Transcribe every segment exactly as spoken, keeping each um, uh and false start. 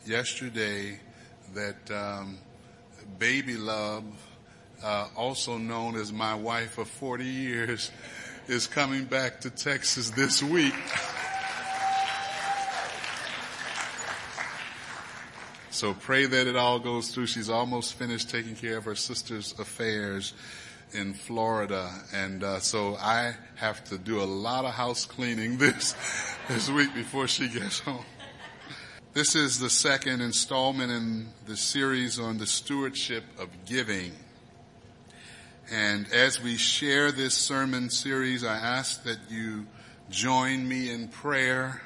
yesterday that um, Baby Love, uh, also known as my wife of forty years, is coming back to Texas this week. So pray that it all goes through. She's almost finished taking care of her sister's affairs in Florida. And uh, so I have to do a lot of house cleaning this, this week before she gets home. This is the second installment in the series on the stewardship of giving. And as we share this sermon series, I ask that you join me in prayer.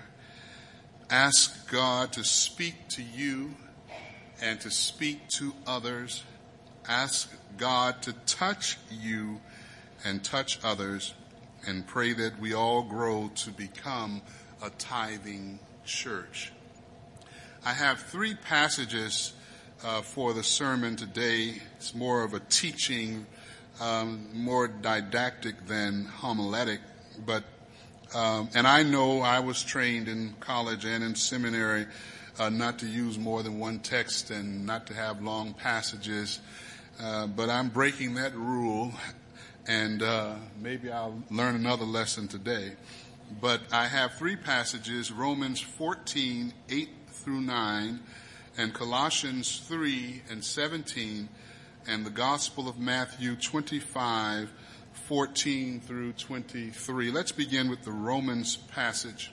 Ask God to speak to you and to speak to others. Ask God to touch you and touch others, and pray that we all grow to become a tithing church. I have three passages uh, for the sermon today. It's more of a teaching, um, more didactic than homiletic, but um, and I know I was trained in college and in seminary uh, not to use more than one text and not to have long passages, uh, but I'm breaking that rule, and uh, maybe I'll learn another lesson today. But I have three passages: Romans fourteen, eight through nine, and Colossians three and seventeen, and the Gospel of Matthew twenty-five, fourteen through twenty-three. Let's begin with the Romans passage.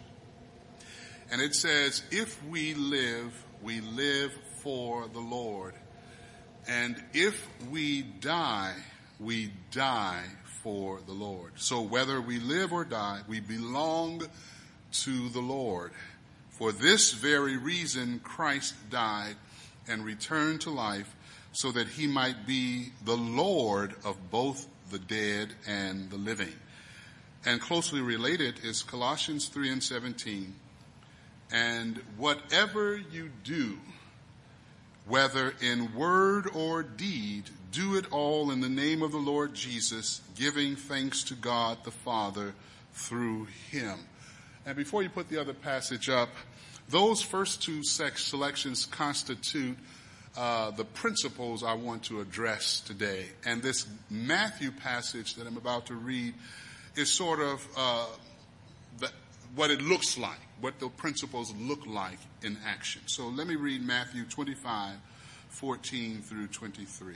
And it says, if we live, we live for the Lord. And if we die, we die for the Lord. So whether we live or die, we belong to the Lord. For this very reason, Christ died and returned to life, so that he might be the Lord of both the dead and the living. And closely related is Colossians three and seventeen. And whatever you do, whether in word or deed, do it all in the name of the Lord Jesus, giving thanks to God the Father through him. And before you put the other passage up, those first two selections constitute uh, the principles I want to address today. And this Matthew passage that I'm about to read is sort of uh, the, what it looks like, what the principles look like in action. So let me read Matthew twenty-five, fourteen through twenty-three.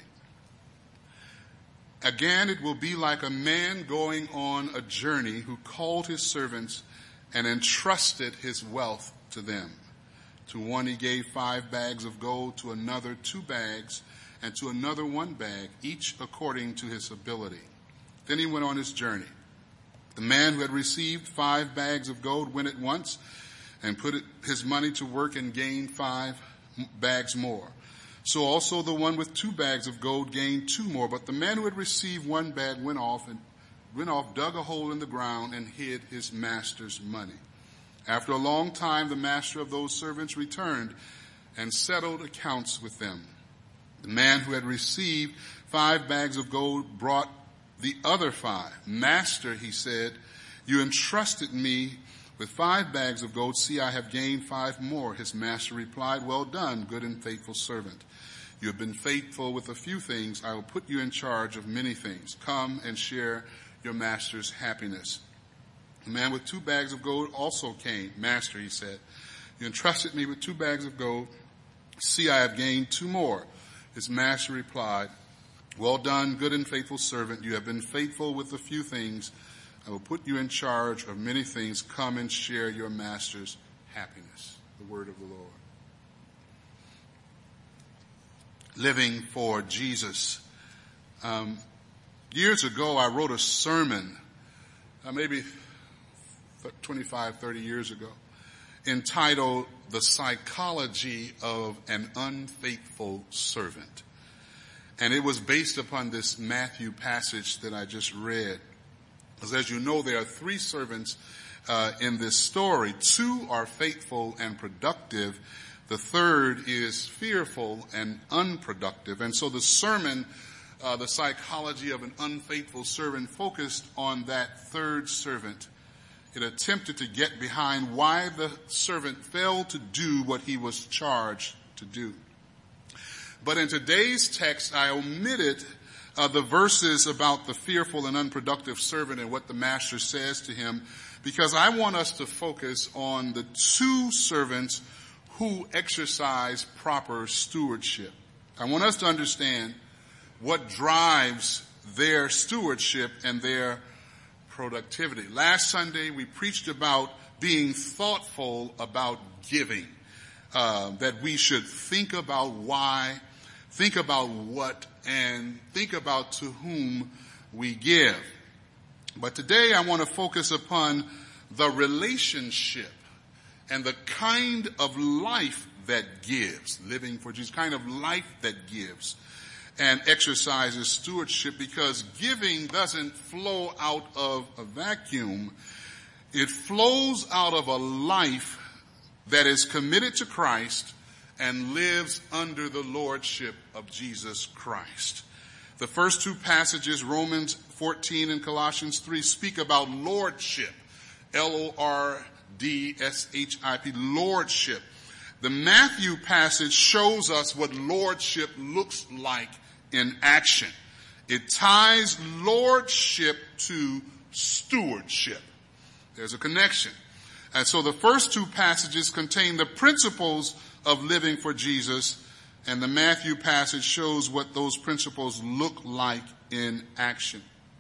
Again, it will be like a man going on a journey who called his servants and entrusted his wealth to them. To one he gave five bags of gold, to another two bags, and to another one bag, each according to his ability. Then he went on his journey. The man who had received five bags of gold went at once and put his money to work and gained five bags more. So also the one with two bags of gold gained two more. But the man who had received one bag went off and went off, dug a hole in the ground, and hid his master's money. After a long time, the master of those servants returned and settled accounts with them. The man who had received five bags of gold brought the other five. Master, he said, you entrusted me with five bags of gold. See, I have gained five more. His master replied, well done, good and faithful servant. You have been faithful with a few things. I will put you in charge of many things. Come and share your master's happiness. The man with two bags of gold also came. Master, he said, you entrusted me with two bags of gold. See, I have gained two more. His master replied, well done, good and faithful servant. You have been faithful with a few things. I will put you in charge of many things. Come and share your master's happiness. The word of the Lord. Living for Jesus. Um, years ago, I wrote a sermon, uh, maybe twenty-five, thirty years ago, entitled The Psychology of an Unfaithful Servant. And it was based upon this Matthew passage that I just read. Because as you know, there are three servants uh, in this story. Two are faithful and productive. The third is fearful and unproductive. And so the sermon, uh, The Psychology of an Unfaithful Servant, focused on that third servant it attempted to get behind why the servant failed to do what he was charged to do. But in today's text, I omitted uh, the verses about the fearful and unproductive servant and what the master says to him, because I want us to focus on the two servants who exercise proper stewardship. I want us to understand what drives their stewardship and their productivity. Last Sunday, we preached about being thoughtful about giving, uh, that we should think about why, think about what, and think about to whom we give. But today I want to focus upon the relationship and the kind of life that gives, living for Jesus, kind of life that gives and exercises stewardship, because giving doesn't flow out of a vacuum. It flows out of a life that is committed to Christ and lives under the lordship of Jesus Christ. The first two passages, Romans fourteen and Colossians three, speak about lordship. L O R D S H I P, lordship. The Matthew passage shows us what lordship looks like in action. It ties lordship to stewardship. There's a connection. And so the first two passages contain the principles of living for Jesus, and the Matthew passage shows what those principles look like in action.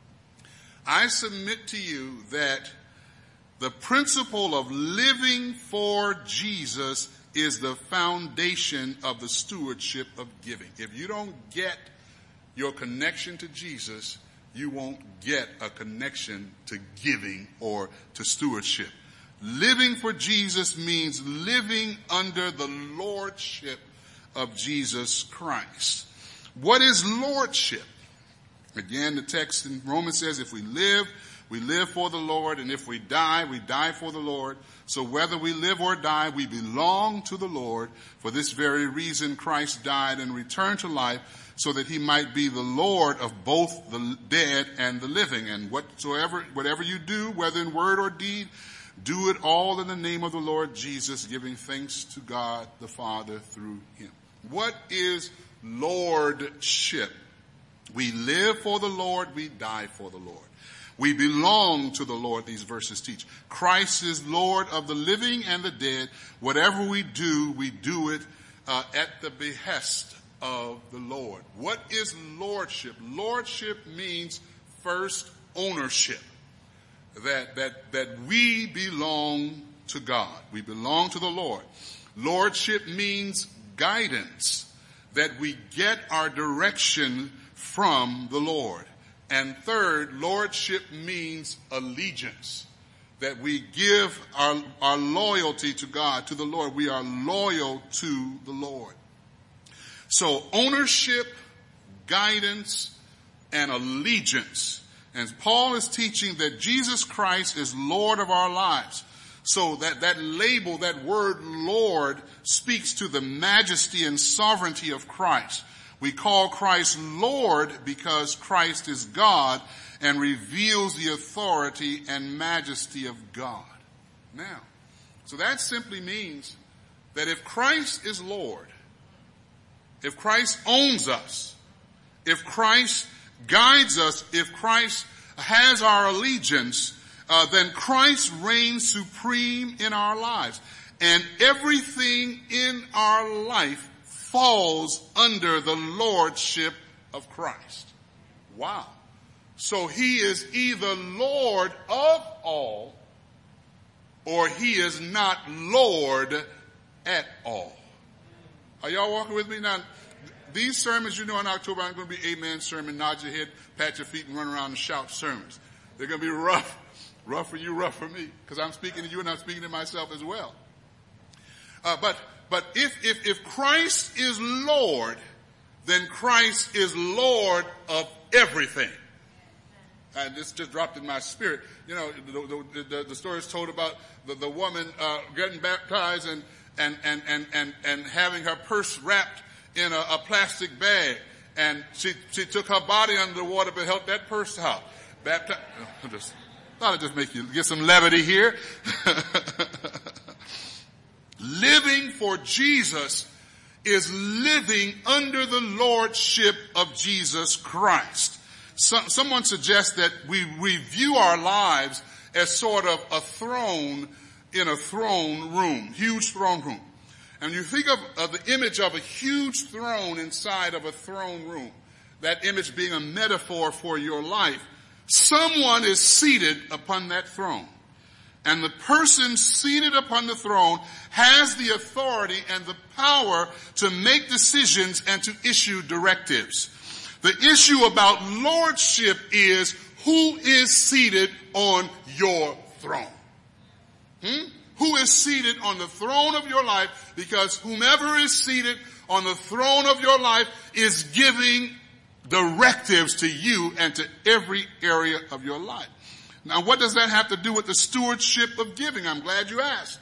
I submit to you that the principle of living for Jesus is the foundation of the stewardship of giving. If you don't get your connection to Jesus, you won't get a connection to giving or to stewardship. Living for Jesus means living under the lordship of Jesus Christ. What is lordship? Again, the text in Romans says, if we live, we live for the Lord, and if we die, we die for the Lord. So whether we live or die, we belong to the Lord. For this very reason, Christ died and returned to life, so that he might be the Lord of both the dead and the living. And whatsoever, whatever you do, whether in word or deed, do it all in the name of the Lord Jesus, giving thanks to God the Father through him. What is lordship? We live for the Lord, we die for the Lord. We belong to the Lord, these verses teach. Christ is Lord of the living and the dead. Whatever we do, we do it uh, at the behest of the Lord. What is lordship? Lordship means first ownership. That, that, that we belong to God. We belong to the Lord. Lordship means guidance. That we get our direction from the Lord. And third, lordship means allegiance. That we give our, our loyalty to God, to the Lord. We are loyal to the Lord. So ownership, guidance, and allegiance. And Paul is teaching that Jesus Christ is Lord of our lives. So that, that label, that word Lord, speaks to the majesty and sovereignty of Christ. We call Christ Lord because Christ is God and reveals the authority and majesty of God. Now, so that simply means that if Christ is Lord, if Christ owns us, if Christ guides us, if Christ has our allegiance, uh, then Christ reigns supreme in our lives. And everything in our life falls under the lordship of Christ. Wow. So he is either Lord of all, or he is not Lord at all. Are y'all walking with me now? These sermons, you know, in October, I'm going to be amen sermon, nod your head, pat your feet, and run around and shout sermons. They're going to be rough, rough for you, rough for me, because I'm speaking to you and I'm speaking to myself as well. Uh, but but if, if if Christ is Lord, then Christ is Lord of everything. And this just dropped in my spirit. You know, the, the, the, the story is told about the, the woman uh, getting baptized and and, and, and, and and having her purse wrapped in a, a plastic bag, and she she took her body under the water but held that purse out. Baptized. Just, Thought I'd just make you get some levity here. Living for Jesus is living under the lordship of Jesus Christ. So, someone suggests that we review our lives as sort of a throne in a throne room, huge throne room. And you think of, of the image of a huge throne inside of a throne room, that image being a metaphor for your life. Someone is seated upon that throne. And the person seated upon the throne has the authority and the power to make decisions and to issue directives. The issue about lordship is who is seated on your throne. Hmm? Who is seated on the throne of your life? Because whomever is seated on the throne of your life is giving directives to you and to every area of your life. Now, what does that have to do with the stewardship of giving? I'm glad you asked.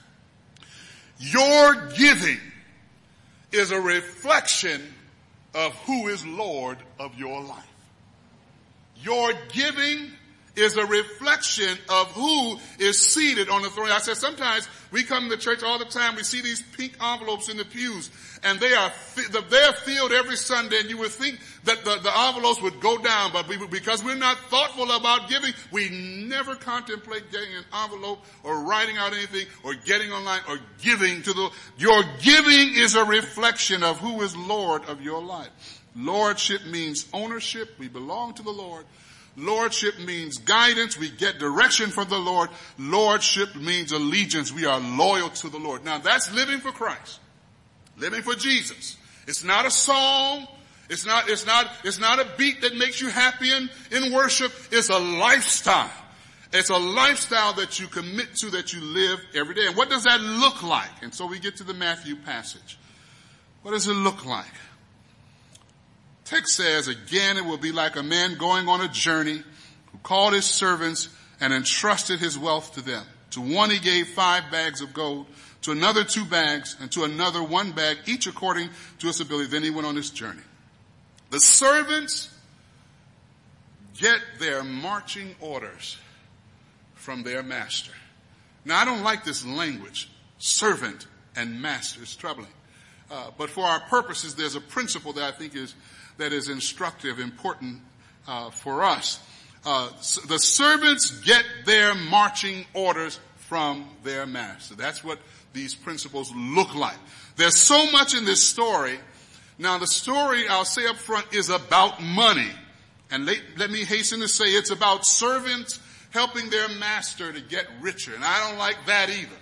Your giving is a reflection of who is Lord of your life. Your giving is a reflection of who is seated on the throne. I said sometimes we come to church all the time, we see these pink envelopes in the pews, and they are they're filled every Sunday, and you would think that the, the envelopes would go down, but we, because we're not thoughtful about giving, we never contemplate getting an envelope or writing out anything or getting online or giving to the, your giving is a reflection of who is Lord of your life. Lordship means ownership. We belong to the Lord. Lordship means guidance. We get direction from the Lord. Lordship means allegiance. We are loyal to the Lord. Now that's living for Christ. Living for Jesus. It's not a song. It's not, it's not, it's not a beat that makes you happy in, in worship. It's a lifestyle. It's a lifestyle that you commit to, that you live every day. And what does that look like? And so we get to the Matthew passage. What does it look like? Text says, again, it will be like a man going on a journey who called his servants and entrusted his wealth to them. To one he gave five bags of gold, to another two bags, and to another one bag, each according to his ability. Then he went on his journey. The servants get their marching orders from their master. Now, I don't like this language, servant and master. It's troubling. Uh, but for our purposes, there's a principle that I think is that is instructive, important uh, for us. Uh, the servants get their marching orders from their master. That's what these principles look like. There's so much in this story. Now, the story, I'll say up front, is about money. And let, let me hasten to say it's about servants helping their master to get richer. And I don't like that either.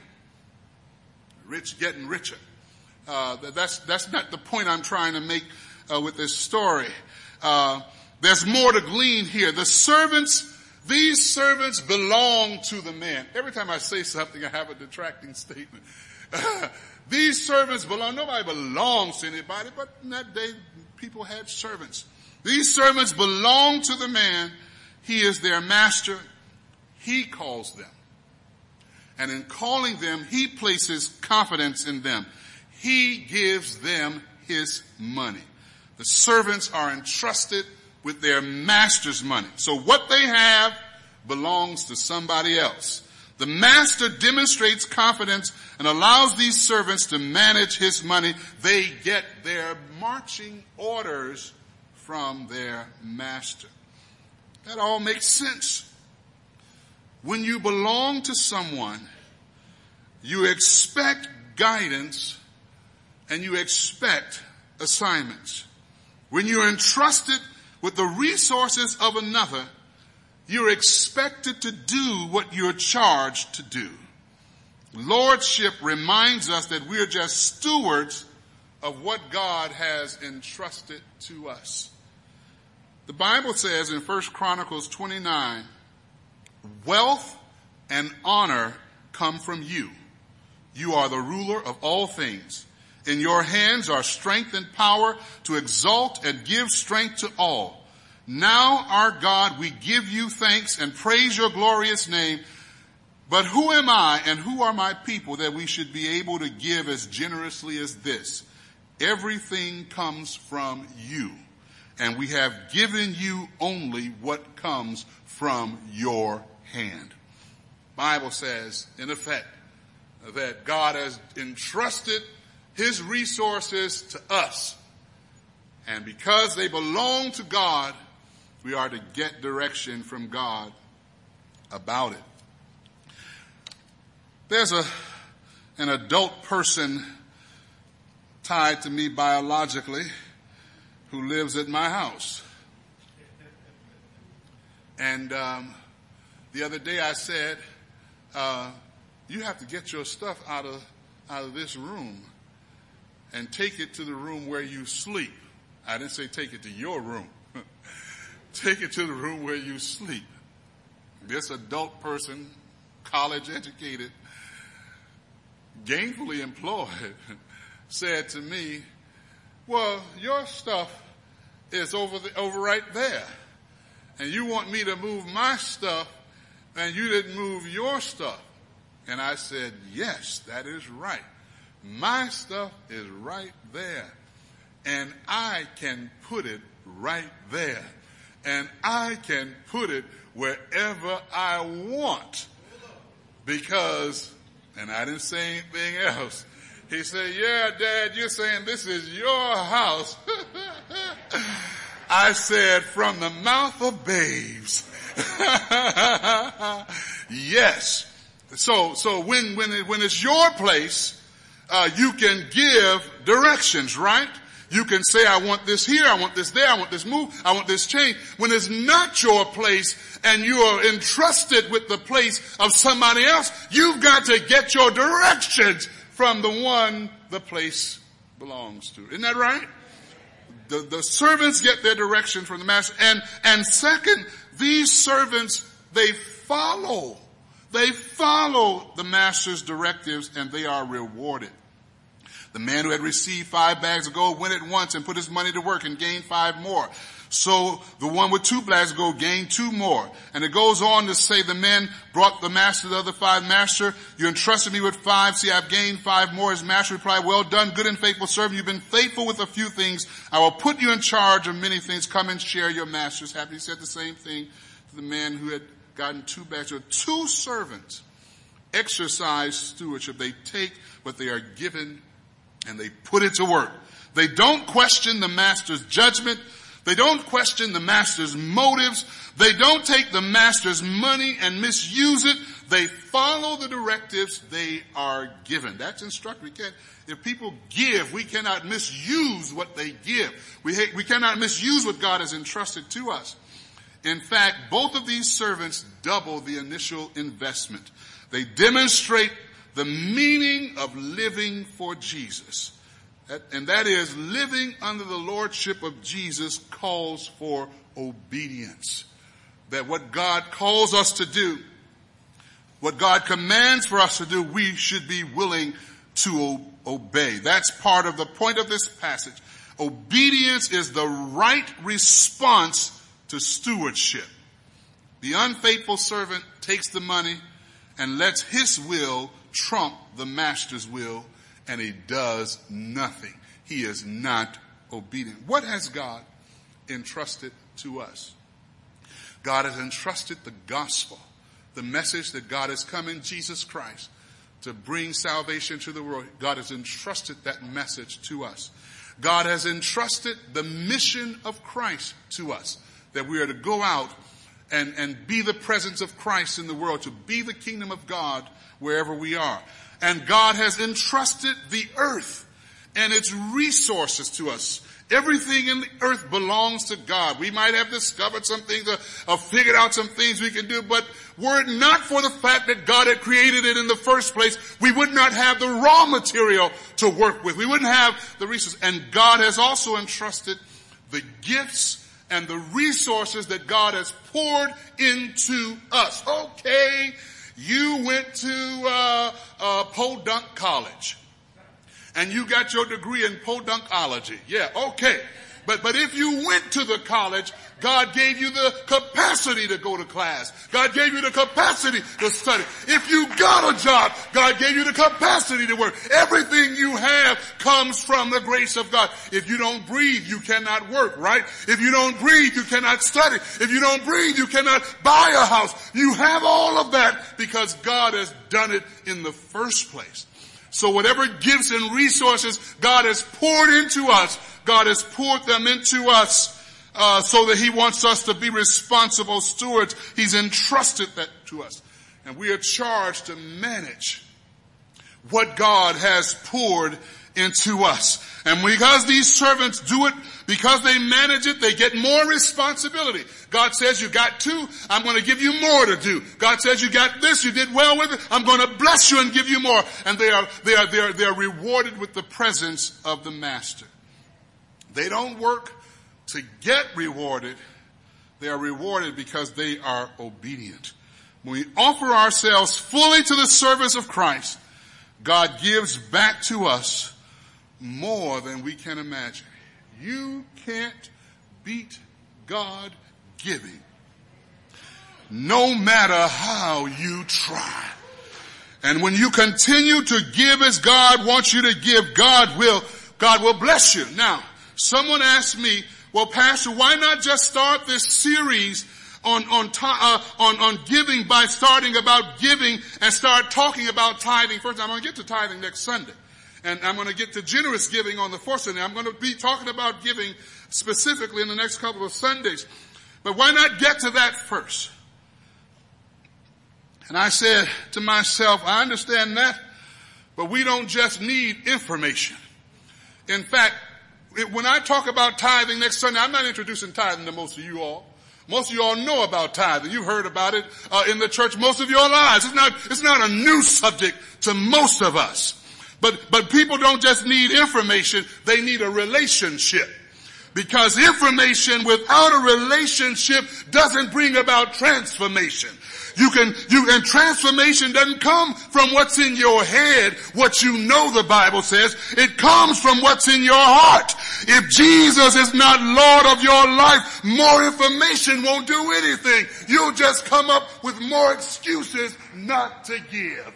Rich getting richer. Uh, that's, that's not the point I'm trying to make Uh, with this story. Uh, there's more to glean here. The servants, these servants belong to the man. Every time I say something, I have a detracting statement. These servants belong, nobody belongs to anybody, but in that day, people had servants. These servants belong to the man. He is their master. He calls them. And in calling them, he places confidence in them. He gives them his money. The servants are entrusted with their master's money. So what they have belongs to somebody else. The master demonstrates confidence and allows these servants to manage his money. They get their marching orders from their master. That all makes sense. When you belong to someone, you expect guidance and you expect assignments. When you're entrusted with the resources of another, you're expected to do what you're charged to do. Lordship reminds us that we're just stewards of what God has entrusted to us. The Bible says in First Chronicles twenty-nine, wealth and honor come from you. You are the ruler of all things. In your hands are strength and power to exalt and give strength to all. Now, our God, we give you thanks and praise your glorious name. But who am I and who are my people that we should be able to give as generously as this? Everything comes from you, and we have given you only what comes from your hand. Bible says, in effect, that God has entrusted his resources to us. And because they belong to God, we are to get direction from God about it. There's a, an adult person tied to me biologically who lives at my house. And um, the other day I said, uh, you have to get your stuff out of out of this room and take it to the room where you sleep. I didn't say take it to your room. Take it to the room where you sleep. This adult person, college educated, gainfully employed, said to me, well, your stuff is over the, over right there. And you want me to move my stuff and you didn't move your stuff. And I said, yes, that is right. My stuff is right there. And I can put it right there. And I can put it wherever I want. Because, and I didn't say anything else. He said, yeah, Dad, you're saying this is your house. I said, from the mouth of babes. Yes. So, so when, when it, when it's your place, uh, you can give directions, right? You can say, I want this here, I want this there, I want this move, I want this change. When it's not your place and you are entrusted with the place of somebody else, you've got to get your directions from the one the place belongs to. Isn't that right? The, the servants get their direction from the master. And, and second, these servants, they follow. They follow the master's directives and they are rewarded. The man who had received five bags of gold went at once and put his money to work and gained five more. So the one with two bags of gold gained two more. And it goes on to say the men brought the master the other five. Master, you entrusted me with five. See, I've gained five more. His master replied, well done, good and faithful servant. You've been faithful with a few things. I will put you in charge of many things. Come and share your master's happiness. He said the same thing to the man who had gotten two bags. So two servants exercise stewardship. They take what they are given and they put it to work. They don't question the master's judgment. They don't question the master's motives. They don't take the master's money and misuse it. They follow the directives they are given. That's instructive. We can't, if people give, we cannot misuse what they give. We, we cannot misuse what God has entrusted to us. In fact, both of these servants double the initial investment. They demonstrate the meaning of living for Jesus. And that is, living under the lordship of Jesus calls for obedience. That what God calls us to do, what God commands for us to do, we should be willing to obey. That's part of the point of this passage. Obedience is the right response to stewardship. The unfaithful servant takes the money and lets his will trump the master's will, and he does nothing. He is not obedient. What has God entrusted to us? God has entrusted the gospel, the message that God has come in Jesus Christ to bring salvation to the world. God has entrusted that message to us. God has entrusted the mission of Christ to us, that we are to go out and, and be the presence of Christ in the world, to be the kingdom of God wherever we are. And God has entrusted the earth and its resources to us. Everything in the earth belongs to God. We might have discovered some things or, or figured out some things we can do, but were it not for the fact that God had created it in the first place, we would not have the raw material to work with. We wouldn't have the resources. And God has also entrusted the gifts and the resources that God has poured into us. Okay, you went to uh, uh, Podunk College. And you got your degree in podunkology. Yeah, okay. But, but if you went to the college, God gave you the capacity to go to class. God gave you the capacity to study. If you got a job, God gave you the capacity to work. Everything you have comes from the grace of God. If you don't breathe, you cannot work, right? If you don't breathe, you cannot study. If you don't breathe, you cannot buy a house. You have all of that because God has done it in the first place. So whatever gifts and resources God has poured into us, God has poured them into us uh, so that he wants us to be responsible stewards. He's entrusted that to us. And we are charged to manage what God has poured into us. And because these servants do it, because they manage it, they get more responsibility. God says you got two, I'm going to give you more to do. God says you got this, you did well with it, I'm going to bless you and give you more. And they are, they are, they are, they are rewarded with the presence of the master. They don't work to get rewarded. They are rewarded because they are obedient. When we offer ourselves fully to the service of Christ, God gives back to us more than we can imagine. You can't beat God giving, no matter how you try. And when you continue to give as God wants you to give, God will, God will bless you. Now, someone asked me, well, Pastor, why not just start this series on, on, uh, on, on giving by starting about giving and start talking about tithing first? I'm going to get to tithing next Sunday. And I'm going to get to generous giving on the fourth Sunday. I'm going to be talking about giving specifically in the next couple of Sundays. But why not get to that first? And I said to myself, I understand that, but we don't just need information. In fact, it, when I talk about tithing next Sunday, I'm not introducing tithing to most of you all. Most of you all know about tithing. You've heard about it uh, in the church most of your lives. It's not, it's not a new subject to most of us. But, but people don't just need information, they need a relationship. Because information without a relationship doesn't bring about transformation. You can, you, and transformation doesn't come from what's in your head, what you know the Bible says. It comes from what's in your heart. If Jesus is not Lord of your life, more information won't do anything. You'll just come up with more excuses not to give.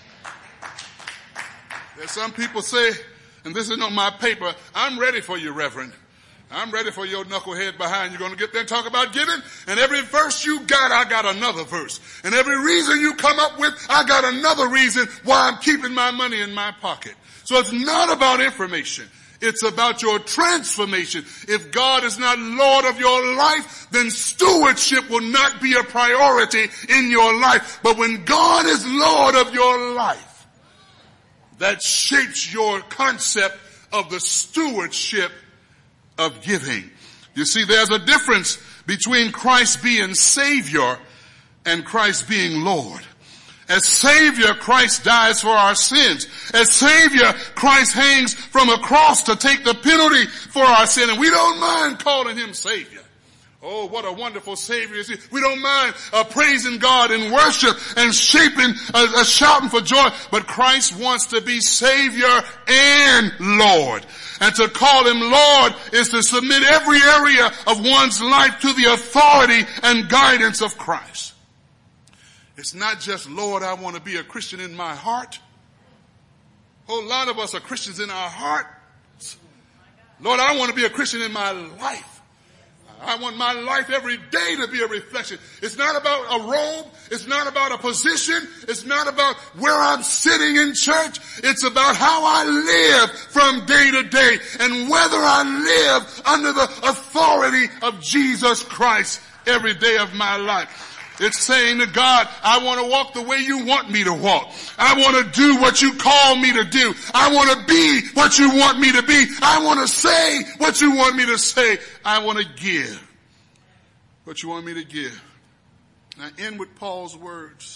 There's some people say, and this is on my paper, I'm ready for you, Reverend. I'm ready for your knucklehead behind. You're going to get there and talk about giving, and every verse you got, I got another verse. And every reason you come up with, I got another reason why I'm keeping my money in my pocket. So it's not about information. It's about your transformation. If God is not Lord of your life, then stewardship will not be a priority in your life. But when God is Lord of your life, that shapes your concept of the stewardship of giving. You see, there's a difference between Christ being Savior and Christ being Lord. As Savior, Christ dies for our sins. As Savior, Christ hangs from a cross to take the penalty for our sin. And we don't mind calling him Savior. Oh, what a wonderful Savior is he. We don't mind uh, praising God in worship and shaping, uh, uh, shouting for joy. But Christ wants to be Savior and Lord. And to call him Lord is to submit every area of one's life to the authority and guidance of Christ. It's not just, Lord, I want to be a Christian in my heart. A whole lot of us are Christians in our heart. Lord, I want to be a Christian in my life. I want my life every day to be a reflection. It's not about a robe. It's not about a position. It's not about where I'm sitting in church. It's about how I live from day to day and whether I live under the authority of Jesus Christ every day of my life. It's saying to God, I want to walk the way you want me to walk. I want to do what you call me to do. I want to be what you want me to be. I want to say what you want me to say. I want to give what you want me to give. And I end with Paul's words.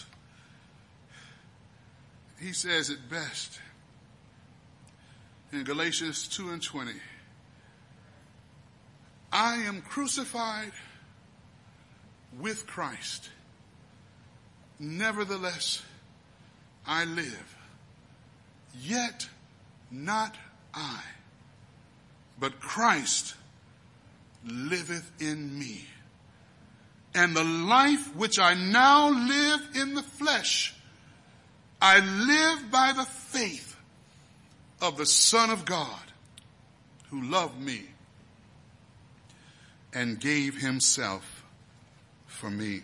He says it best in Galatians two and twenty. I am crucified with Christ. Nevertheless, I live. Yet not I, but Christ liveth in me. And the life which I now live in the flesh, I live by the faith of the Son of God, who loved me and gave himself for me.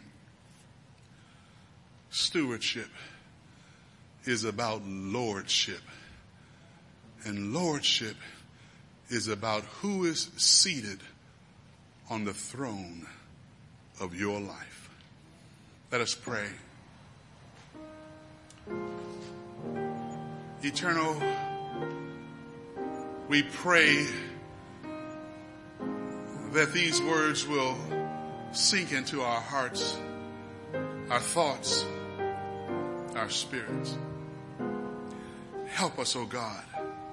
Stewardship is about lordship. And lordship is about who is seated on the throne of your life. Let us pray. Eternal, we pray that these words will sink into our hearts, our thoughts, our spirits. Help us, oh God,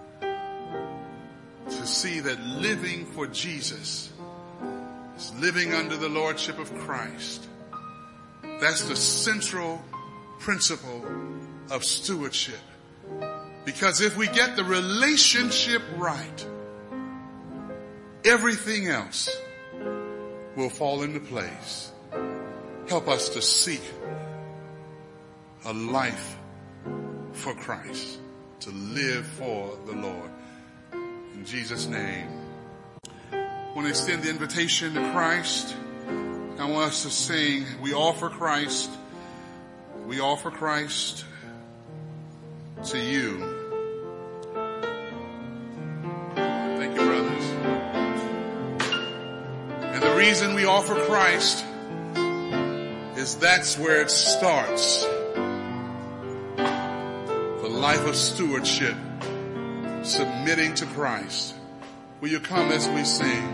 to see that living for Jesus is living under the lordship of Christ. That's the central principle of stewardship. Because if we get the relationship right, everything else will fall into place. Help us to seek a life for Christ, to live for the Lord. In Jesus' name. I want to extend the invitation to Christ. I want us to sing, we offer Christ, we offer Christ to you. Thank you, brothers. And the reason we offer Christ is that's where it starts. The life of stewardship, submitting to Christ. Will you come as we sing?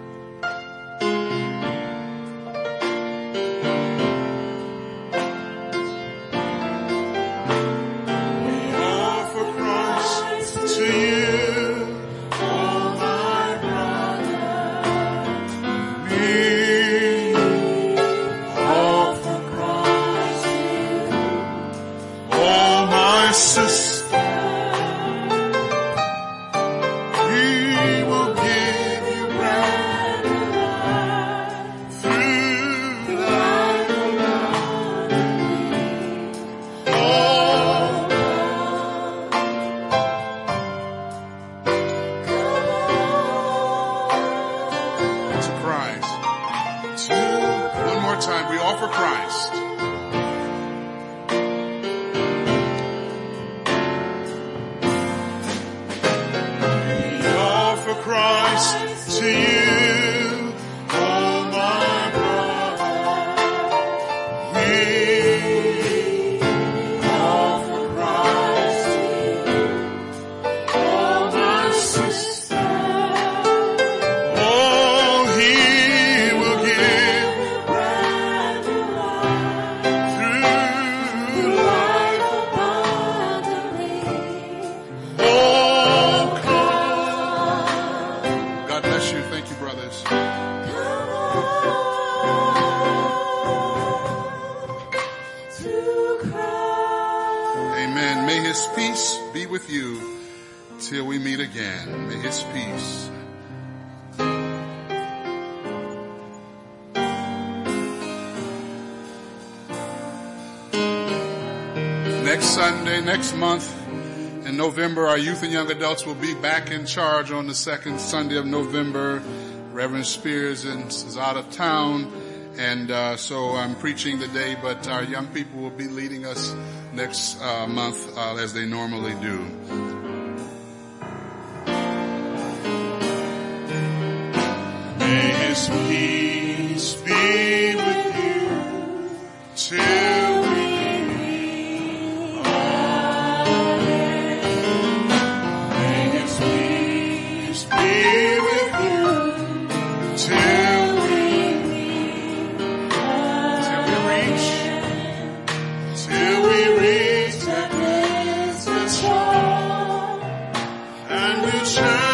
Next month in November, our youth and young adults will be back in charge on the second Sunday of November. Reverend Spears is out of town, and uh, so I'm preaching today, but our young people will be leading us next uh, month uh, as they normally do. May His peace be with you till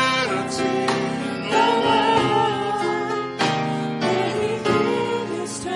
Strength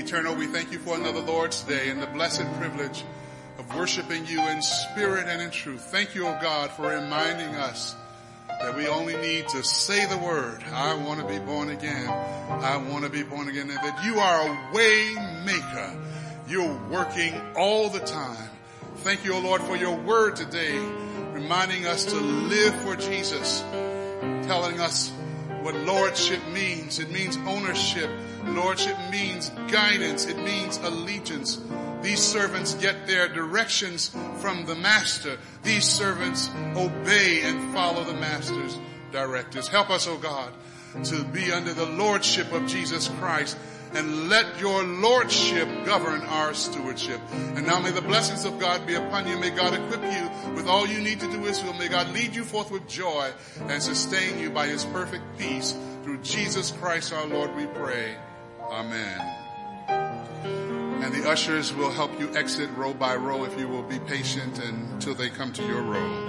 Eternal, we thank you for another Lord's Day and the blessed privilege of worshiping you in spirit and in truth. Thank you, O God, for reminding us that we only need to say the word, I want to be born again. I want to be born again. And that you are a way maker. You're working all the time. Thank you, O Lord, for your word today, reminding us to live for Jesus, telling us what lordship means. It means ownership. Lordship means guidance. It means allegiance. These servants get their directions from the master. These servants obey and follow the master's directives. Help us, O God, to be under the lordship of Jesus Christ, and let your lordship govern our stewardship. And now may the blessings of God be upon you. May God equip you with all you need to do his will. May God lead you forth with joy and sustain you by his perfect peace. Through Jesus Christ our Lord we pray. Amen. And the ushers will help you exit row by row if you will be patient until they come to your row.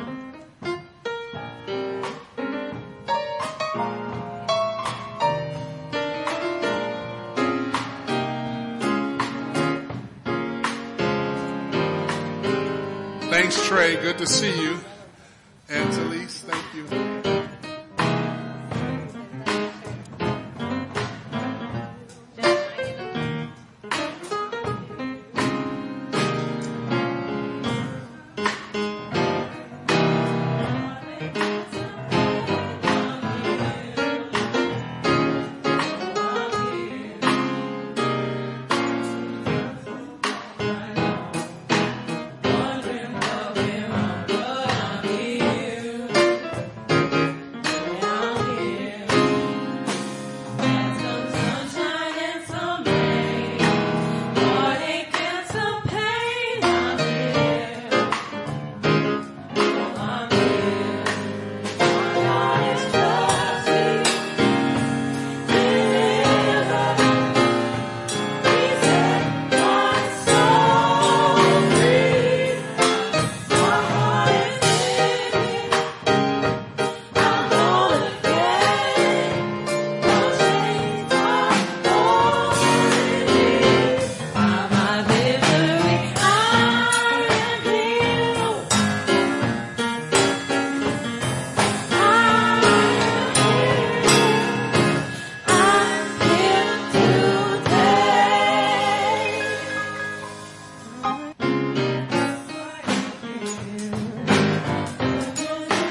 Thanks, Trey. Good to see you. And Talise, thank you.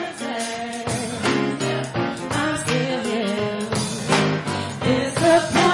It's a